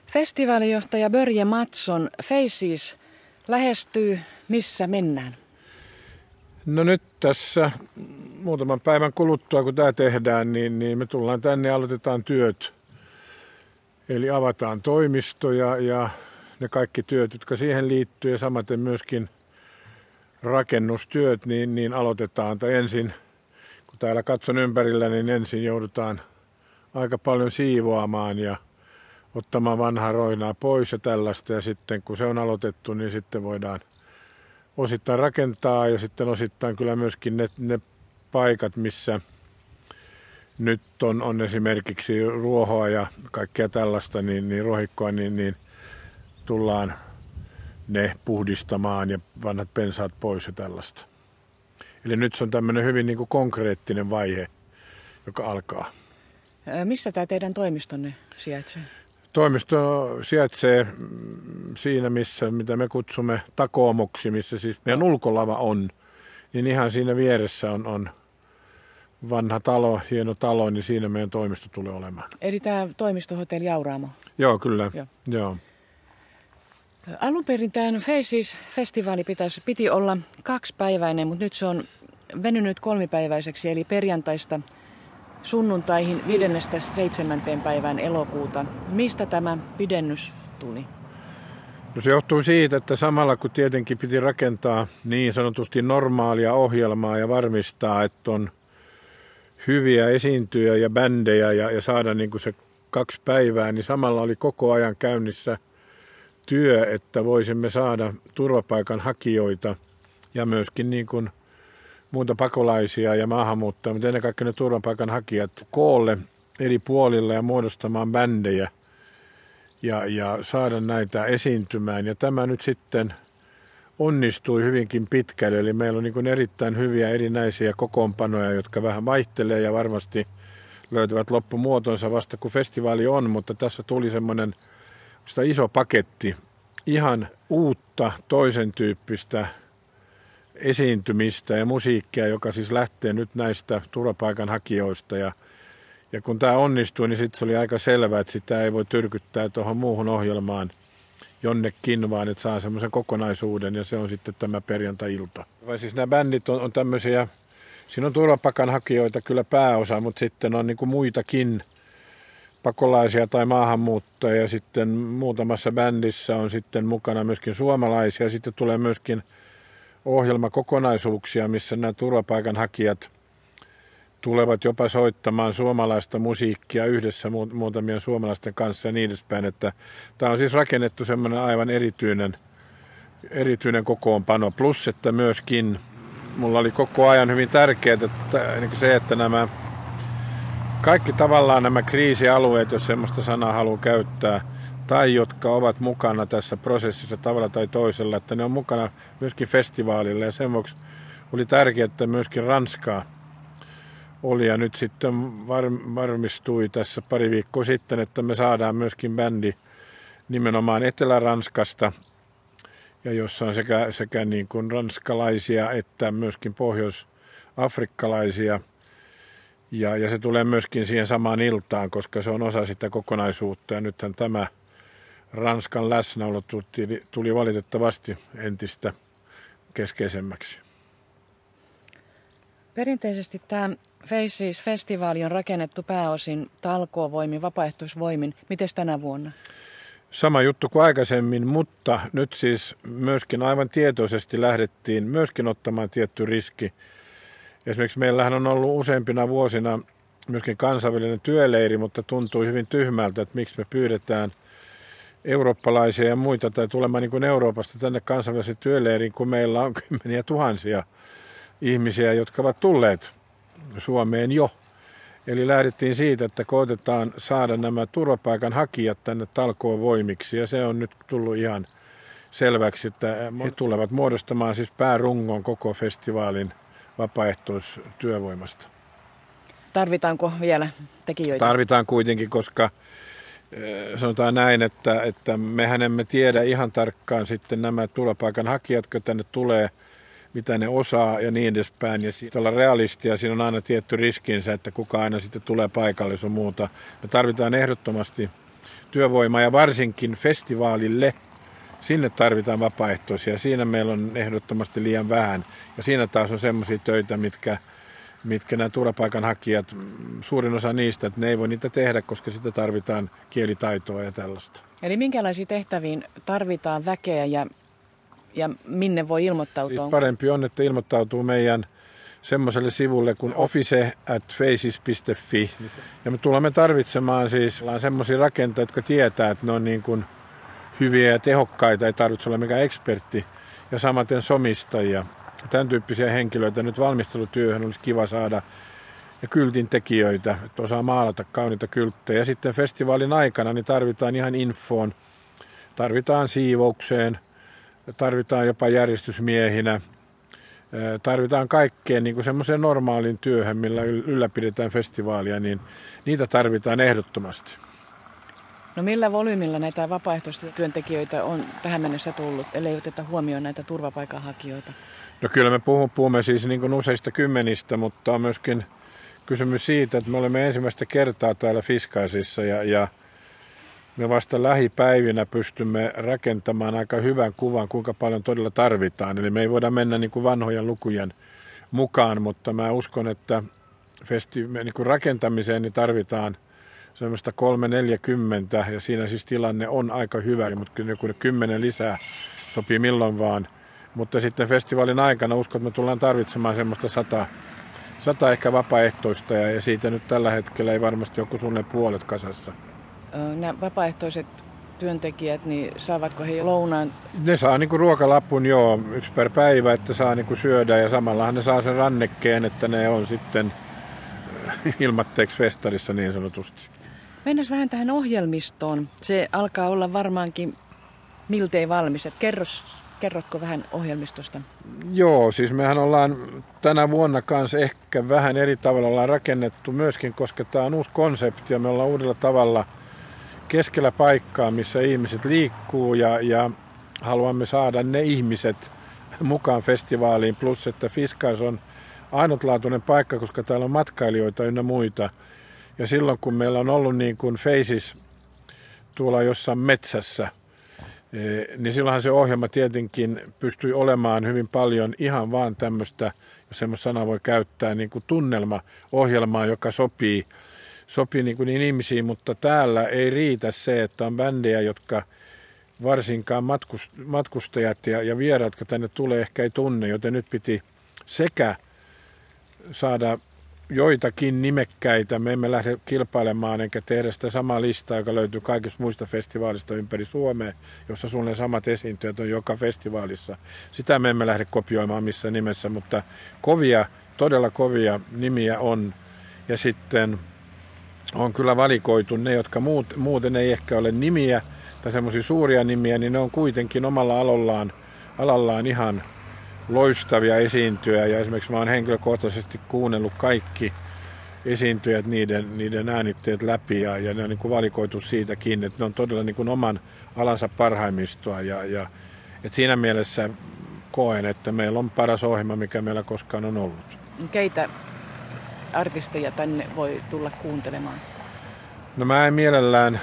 Festivaalijohtaja Börje Mattsson, Faces lähestyy. Missä mennään? No nyt tässä muutaman päivän kuluttua, kun tämä tehdään, niin me tullaan tänne ja aloitetaan työt. Eli avataan toimistoja ja ne kaikki työt, jotka siihen liittyy ja samaten myöskin rakennustyöt, niin aloitetaan. Tai ensin, kun täällä katson ympärillä, niin ensin joudutaan aika paljon siivoamaan ja ottamaan vanhaa roinaa pois ja tällaista. Ja sitten kun se on aloitettu, niin sitten voidaan osittain rakentaa ja sitten osittain kyllä myöskin ne paikat, missä nyt on esimerkiksi ruohoa ja kaikkea tällaista, niin ruohikkoa, niin tullaan ne puhdistamaan ja vanhat pensaat pois ja tällaista. Eli nyt se on tämmöinen hyvin niin kuin konkreettinen vaihe, joka alkaa. Missä tämä teidän toimistonne sijaitsee? Toimisto sijaitsee siinä, mitä me kutsumme takoomoksi, missä siis meidän ulkolava on. Niin ihan siinä vieressä on vanha talo, hieno talo, niin siinä meidän toimisto tulee olemaan. Eli tämä toimistohotelli Auraamo? Joo, kyllä. Joo. Alun perin tämän Faces-festivaali piti olla 2-päiväinen, mutta nyt se on venynyt 3-päiväiseksi, eli perjantaista sunnuntaihin 5.–7. päivään elokuuta. Mistä tämä pidennys tuli? No se johtuu siitä, että samalla kun tietenkin piti rakentaa niin sanotusti normaalia ohjelmaa ja varmistaa, että on hyviä esiintyjä ja bändejä ja saada niin kuin se 2 päivää, niin samalla oli koko ajan käynnissä työ, että voisimme saada turvapaikanhakijoita ja myöskin niin kuin muuta pakolaisia ja maahanmuuttajia, mutta ennen kaikkea ne turvapaikanhakijat koolle eri puolilla ja muodostamaan bändejä ja saada näitä esiintymään. Ja tämä nyt sitten onnistui hyvinkin pitkälle, eli meillä on niin kuin erittäin hyviä erinäisiä kokoonpanoja, jotka vähän vaihtelee ja varmasti löytävät loppumuotonsa vasta kun festivaali on, mutta tässä tuli semmoinen iso paketti, ihan uutta, toisen tyyppistä esiintymistä ja musiikkia, joka siis lähtee nyt näistä turvapaikanhakijoista. Ja kun tämä onnistui, niin sitten se oli aika selvää, että sitä ei voi tyrkyttää tuohon muuhun ohjelmaan jonnekin, vaan että saa semmoisen kokonaisuuden ja se on sitten tämä perjantai-ilta. Vai siis nämä bändit on tämmöisiä, siinä on turvapaikanhakijoita kyllä pääosa, mutta sitten on niin kuin muitakin pakolaisia tai maahanmuuttajia. Sitten muutamassa bändissä on sitten mukana myöskin suomalaisia. Sitten tulee myöskin ohjelmakokonaisuuksia, missä nämä turvapaikanhakijat tulevat jopa soittamaan suomalaista musiikkia yhdessä muutamien suomalaisten kanssa ja niin edespäin. Että tämä on siis rakennettu semmoinen aivan erityinen kokoonpano. Plus, että myöskin mulla oli koko ajan hyvin tärkeää että nämä kaikki tavallaan nämä kriisialueet, jos semmoista sanaa haluaa käyttää, tai jotka ovat mukana tässä prosessissa tavalla tai toisella, että ne on mukana myöskin festivaalilla. Ja sen vuoksi oli tärkeää, että myöskin Ranskaa oli. Ja nyt sitten varmistui tässä pari viikkoa sitten, että me saadaan myöskin bändi nimenomaan Etelä-Ranskasta, ja jossa on sekä niin kuin ranskalaisia että myöskin pohjois-afrikkalaisia. Ja se tulee myöskin siihen samaan iltaan, koska se on osa sitä kokonaisuutta. Ja nythän tämä Ranskan läsnäolo tuli valitettavasti entistä keskeisemmäksi. Perinteisesti tämä Faces-festivaali on rakennettu pääosin talkoovoimin, vapaaehtoisvoimin. Miten tänä vuonna? Sama juttu kuin aikaisemmin, mutta nyt siis myöskin aivan tietoisesti lähdettiin myöskin ottamaan tietty riski. Esimerkiksi meillähän on ollut useampina vuosina myöskin kansainvälinen työleiri, mutta tuntui hyvin tyhmältä, että miksi me pyydetään eurooppalaisia ja muita tai tulemaan niin kuin Euroopasta tänne kansainväliseen työleiriin, kun meillä on kymmeniä tuhansia ihmisiä, jotka ovat tulleet Suomeen jo. Eli lähdettiin siitä, että koitetaan saada nämä turvapaikanhakijat tänne talkoovoimiksi ja se on nyt tullut ihan selväksi, että he tulevat muodostamaan siis päärungon koko festivaalin vapaaehtoistyövoimasta. Tarvitaanko vielä tekijöitä? Tarvitaan kuitenkin, koska sanotaan näin, että mehän emme tiedä ihan tarkkaan sitten nämä turvapaikanhakijat, jotka tänne tulee, mitä ne osaa ja niin edespäin. Ja olla realistia, siinä on aina tietty riskinsä, että kuka aina sitten tulee paikalle sun muuta. Me tarvitaan ehdottomasti työvoimaa ja varsinkin festivaalille. Sinne tarvitaan vapaaehtoisia. Siinä meillä on ehdottomasti liian vähän. Ja siinä taas on semmoisia töitä, mitkä nämä turvapaikanhakijat, suurin osa niistä, että ne ei voi niitä tehdä, koska sitä tarvitaan kielitaitoa ja tällaista. Eli minkälaisiin tehtäviin tarvitaan väkeä ja minne voi ilmoittautua? Siis parempi on, että ilmoittautuu meidän semmoiselle sivulle kuin office@faces.fi. Ja me tulemme tarvitsemaan siis semmoisia rakentajia, jotka tietää, että ne on niin kuin hyviä ja tehokkaita, ei tarvitse olla mikään ekspertti. Ja samaten somistajia. Tämän tyyppisiä henkilöitä nyt valmistelutyöhön olisi kiva saada. Ja kyltin tekijöitä, että osaa maalata kauniita kylttejä. Ja sitten festivaalin aikana niin tarvitaan ihan infoon, tarvitaan siivoukseen, tarvitaan jopa järjestysmiehinä. Tarvitaan kaikkeen niin kuin semmoiseen normaaliin työhön, millä ylläpidetään festivaalia, niin niitä tarvitaan ehdottomasti. No millä volyymilla näitä vapaaehtoistyöntekijöitä on tähän mennessä tullut, ellei oteta huomioon näitä turvapaikanhakijoita? No kyllä me puhumme siis niin kuin useista kymmenistä, mutta on myöskin kysymys siitä, että me olemme ensimmäistä kertaa täällä Fiskaisissa ja me vasta lähipäivinä pystymme rakentamaan aika hyvän kuvan, kuinka paljon todella tarvitaan. Eli me ei voida mennä niin kuin vanhojen lukujen mukaan, mutta mä uskon, että niin kuin rakentamiseen niin tarvitaan semmoista 340 ja siinä siis tilanne on aika hyvä, mutta kyllä joku 10 lisää sopii milloin vaan. Mutta sitten festivaalin aikana uskon, että me tullaan tarvitsemaan semmoista 100 ehkä vapaaehtoista ja siitä nyt tällä hetkellä ei varmasti joku suunnilleen puolet kasassa. Nämä vapaaehtoiset työntekijät, niin saavatko he lounaan? Ne saa niinku ruokalapun yksi per päivä, että saa niinku syödä ja samallahan ne saa sen rannekkeen, että ne on sitten ilmatteeksi festarissa niin sanotusti. Mennään vähän tähän ohjelmistoon. Se alkaa olla varmaankin miltei valmis. Kerrotko vähän ohjelmistosta? Joo, siis mehän ollaan tänä vuonna kanssa ehkä vähän eri tavalla ollaan rakennettu myöskin, koska tämä on uusi konsepti ja me ollaan uudella tavalla keskellä paikkaa, missä ihmiset liikkuu ja haluamme saada ne ihmiset mukaan festivaaliin. Plus, että Fiskais on ainutlaatuinen paikka, koska täällä on matkailijoita ynnä muita. Ja silloin, kun meillä on ollut niin kuin Faces tuolla jossain metsässä, niin silloinhan se ohjelma tietenkin pystyi olemaan hyvin paljon ihan vaan tämmöistä, jos semmoista sanaa voi käyttää, niin kuin tunnelmaohjelmaa, joka sopii niin ihmisiin, mutta täällä ei riitä se, että on bändejä, jotka varsinkaan matkustajat ja vieraat, jotka tänne tulee, ehkä ei tunne, joten nyt piti sekä saada joitakin nimekkäitä. Me emme lähde kilpailemaan enkä tehdä sitä samaa listaa, joka löytyy kaikista muista festivaalista ympäri Suomea, jossa suunnilleen samat esiintyjät on joka festivaalissa. Sitä me emme lähde kopioimaan missään nimessä, mutta todella kovia nimiä on. Ja sitten on kyllä valikoitu ne, jotka muuten ei ehkä ole nimiä tai semmoisia suuria nimiä, niin ne on kuitenkin omalla alallaan ihan loistavia esiintyjä. Ja esimerkiksi mä oon henkilökohtaisesti kuunnellut kaikki esiintyjät, niiden äänitteet läpi ja ne on niin kuin valikoitu siitäkin, että ne on todella niin kuin oman alansa parhaimmistoa. Et siinä mielessä koen, että meillä on paras ohjelma, mikä meillä koskaan on ollut. Keitä artisteja tänne voi tulla kuuntelemaan? No mä en mielellään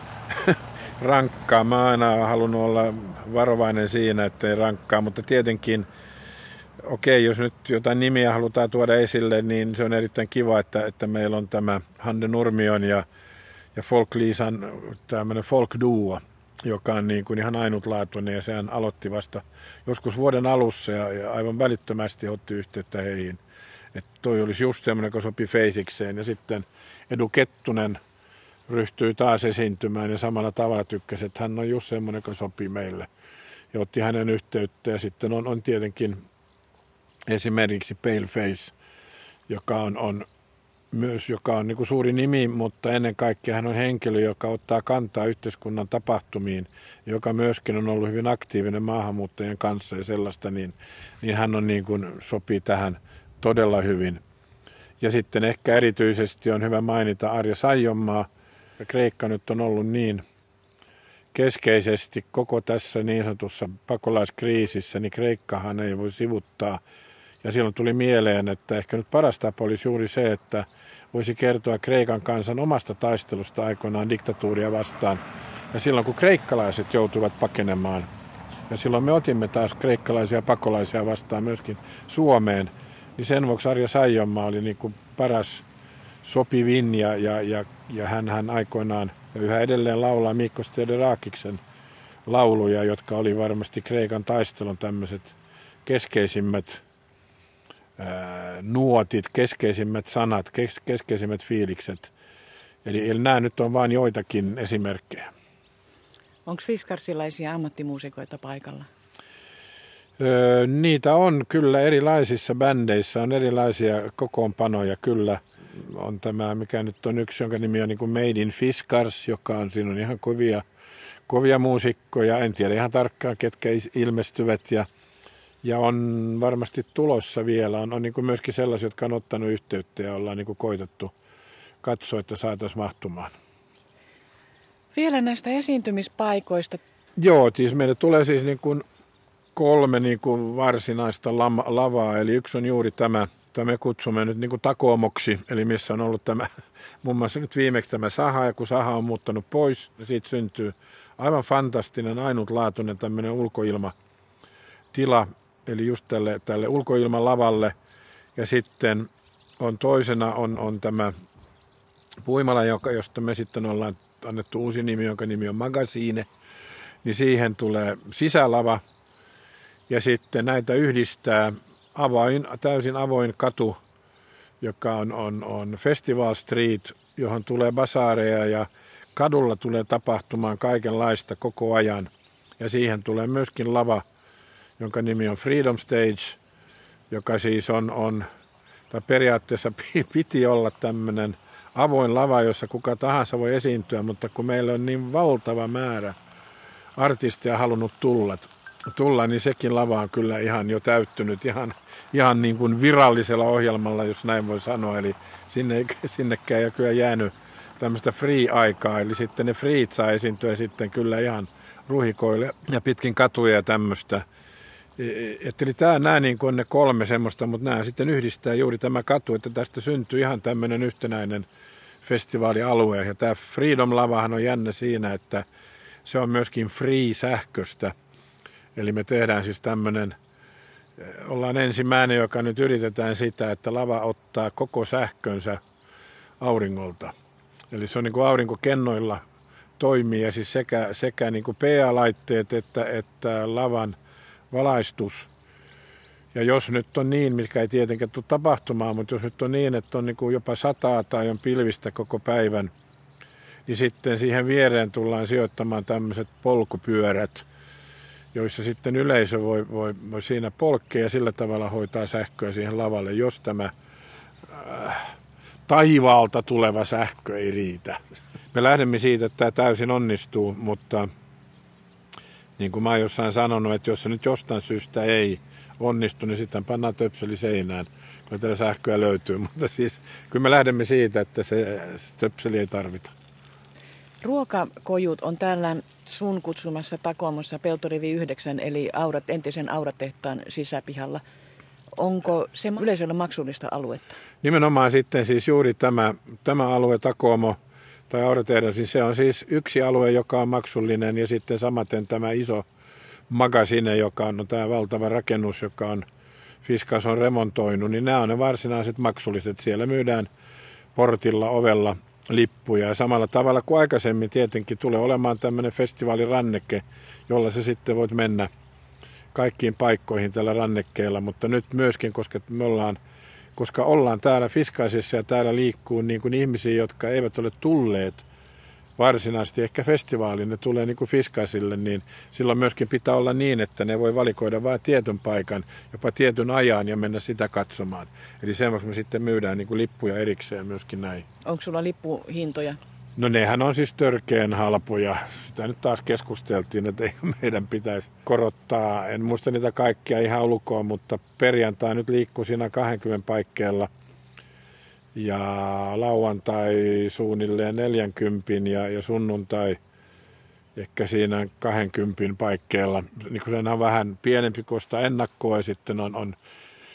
rankkaa. Mä oon aina halunnut olla varovainen siinä, ettei rankkaa, mutta tietenkin jos nyt jotain nimiä halutaan tuoda esille, niin se on erittäin kiva, että meillä on tämä Hande Nurmion ja Folk-Liisan tämmöinen folk-duo, joka on niin kuin ihan ainutlaatuinen ja sehän aloitti vasta joskus vuoden alussa ja aivan välittömästi otti yhteyttä heihin. Että toi olisi just semmoinen, joka sopi Facesikseen ja sitten Edu Kettunen ryhtyi taas esiintymään ja samalla tavalla tykkäsi, että hän on just semmoinen, joka sopii meille ja otti hänen yhteyttä ja sitten on tietenkin esimerkiksi Paleface, joka on niin kuin suuri nimi, mutta ennen kaikkea hän on henkilö, joka ottaa kantaa yhteiskunnan tapahtumiin, joka myöskin on ollut hyvin aktiivinen maahanmuuttajien kanssa ja sellaista, niin hän on niin kuin sopii tähän todella hyvin. Ja sitten ehkä erityisesti on hyvä mainita Arja Saijonmaa. Kreikka nyt on ollut niin keskeisesti koko tässä niin sanotussa pakolaiskriisissä, niin Kreikkahan ei voi sivuttaa. Ja silloin tuli mieleen, että ehkä nyt paras tapa olisi juuri se, että voisi kertoa Kreikan kansan omasta taistelusta aikoinaan diktatuuria vastaan. Ja silloin kun kreikkalaiset joutuivat pakenemaan, ja silloin me otimme taas kreikkalaisia pakolaisia vastaan myöskin Suomeen, niin sen vuoksi Arja Saijonmaa oli niin kuin paras sopivin ja hän aikoinaan ja yhä edelleen laulaa Mikko Stederakiksen lauluja, jotka oli varmasti Kreikan taistelun tämmöiset keskeisimmät nuotit, keskeisimmät sanat, keskeisimmät fiilikset. Eli nämä nyt on vain joitakin esimerkkejä. Onko fiskarsilaisia ammattimuusikoita paikalla? Niitä on kyllä erilaisissa bändeissä, on erilaisia kokoonpanoja kyllä. On tämä, mikä nyt on yksi, jonka nimi on niin kuin Made in Fiskars, siinä on ihan kovia muusikkoja. En tiedä ihan tarkkaan, ketkä ilmestyvät ja on varmasti tulossa vielä. On niin kuin myöskin sellaisia, jotka on ottanut yhteyttä ja ollaan niin kuin koitettu katsoa, että saataisiin mahtumaan. Vielä näistä esiintymispaikoista. Joo, siis meille tulee siis niin kuin 3 niin kuin varsinaista lavaa, eli yksi on juuri tämä me kutsumme nyt niin kuin Takomoksi, eli missä on ollut tämä, muun muassa nyt viimeksi tämä saha, ja kun saha on muuttanut pois, niin siitä syntyy aivan fantastinen, ainutlaatuinen tämmöinen ulkoilmatila, eli just tälle ulkoilmalavalle, ja sitten on toisena on tämä puimala, josta me sitten ollaan annettu uusi nimi, jonka nimi on Magazine, niin siihen tulee sisälava, ja sitten näitä yhdistää täysin avoin katu, joka on Festival Street, johon tulee basaareja ja kadulla tulee tapahtumaan kaikenlaista koko ajan. Ja siihen tulee myöskin lava, jonka nimi on Freedom Stage, joka siis tai periaatteessa piti olla tämmöinen avoin lava, jossa kuka tahansa voi esiintyä, mutta kun meillä on niin valtava määrä artisteja halunnut tulla, niin sekin lava on kyllä ihan jo täyttynyt ihan niin kuin virallisella ohjelmalla, jos näin voi sanoa. Eli sinnekään ei kyllä jäänyt tämmöistä free-aikaa, eli sitten ne freet saa esiintyä sitten kyllä ihan ruhikoille ja pitkin katuja ja tämmöistä. Eli nämä niin kuin on ne 3 semmoista, mutta nämä sitten yhdistää juuri tämä katu, että tästä syntyy ihan tämmöinen yhtenäinen festivaalialue. Ja tämä Freedom-lavahan on jännä siinä, että se on myöskin free-sähköstä. Eli me tehdään siis ollaan ensimmäinen, joka nyt yritetään sitä, että lava ottaa koko sähkönsä auringolta. Eli se on niin kuin aurinkokennoilla toimii ja siis sekä niin kuin PA-laitteet että lavan valaistus. Ja jos nyt on niin, mitkä ei tietenkään tule tapahtumaan, mutta jos nyt on niin, että on niin kuin jopa 100 tai on pilvistä koko päivän, niin sitten siihen viereen tullaan sijoittamaan tämmöiset polkupyörät, joissa sitten yleisö voi siinä polkea ja sillä tavalla hoitaa sähköä siihen lavalle, jos tämä taivaalta tuleva sähkö ei riitä. Me lähdemme siitä, että tämä täysin onnistuu, mutta niin kuin mä oon jossain sanonut, että jos se nyt jostain syystä ei onnistu, niin sitten pannaan töpseli seinään. Kyllä täällä sähköä löytyy, mutta siis kyllä me lähdemme siitä, että se töpseli ei tarvita. Ruokakojut on täällä sun kutsumassa Takomossa Peltorivi 9, eli entisen Auratehtaan sisäpihalla. Onko se yleisölle maksullista aluetta? Nimenomaan sitten siis juuri tämä alue Takomo tai Auratehdas, siis se on siis yksi alue, joka on maksullinen ja sitten samaten tämä iso Magazine, joka on tämä valtava rakennus, joka on Fiskars on remontoinut, niin nämä on ne varsinaiset maksulliset. Siellä myydään portilla, ovella lippuja ja samalla tavalla kuin aikaisemmin tietenkin tulee olemaan tämmöinen festivaaliranneke, jolla sä sitten voit mennä kaikkiin paikkoihin tällä rannekkeella, mutta nyt myöskin, koska ollaan täällä Fiskarsissa ja täällä liikkuu niin kuin ihmisiä, jotka eivät ole tulleet varsinaisesti ehkä festivaaliin, ne tulee niin kuin Fiskarsille, niin silloin myöskin pitää olla niin, että ne voi valikoida vain tietyn paikan, jopa tietyn ajan ja mennä sitä katsomaan. Eli sen vuoksi me sitten myydään niin kuin lippuja erikseen myöskin näin. Onko sulla lippuhintoja? No nehän on siis törkeän halpoja. Sitä nyt taas keskusteltiin, että ei meidän pitäisi korottaa. En muista niitä kaikkia ihan ulkoa, mutta perjantai nyt liikkuu siinä 20 paikkeilla. Ja lauantai suunnilleen 40 ja sunnuntai ehkä siinä 20 paikkeilla. Niin kun se on vähän pienempi kuin sitä ennakkoa ja sitten on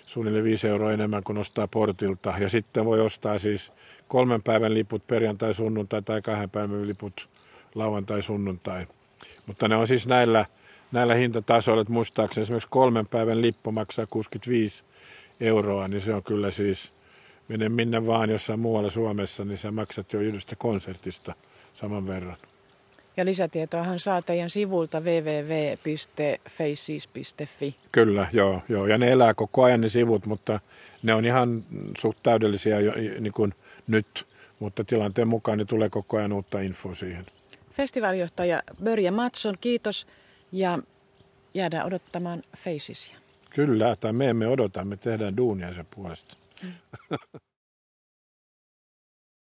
suunnilleen 5 euroa enemmän kuin ostaa portilta. Ja sitten voi ostaa siis 3 päivän liput perjantai, sunnuntai tai 2 päivän liput lauantai, sunnuntai. Mutta ne on siis näillä hintatasoilla, että muistaakseni esimerkiksi 3 päivän lippu maksaa 65 euroa, niin se on kyllä siis, mene minne vaan jossain muualla Suomessa, niin sä maksat jo yhdestä konsertista saman verran. Ja lisätietoahan saa teidän sivulta www.faces.fi. Kyllä, joo. Ja ne elää koko ajan ne sivut, mutta ne on ihan suht täydellisiä jo, niin kuin nyt. Mutta tilanteen mukaan niin tulee koko ajan uutta infoa siihen. Festivaalijohtaja Börje Mattsson, kiitos ja jäädään odottamaan Facesia. Kyllä, tai me emme odota, me tehdään duunia sen puolesta.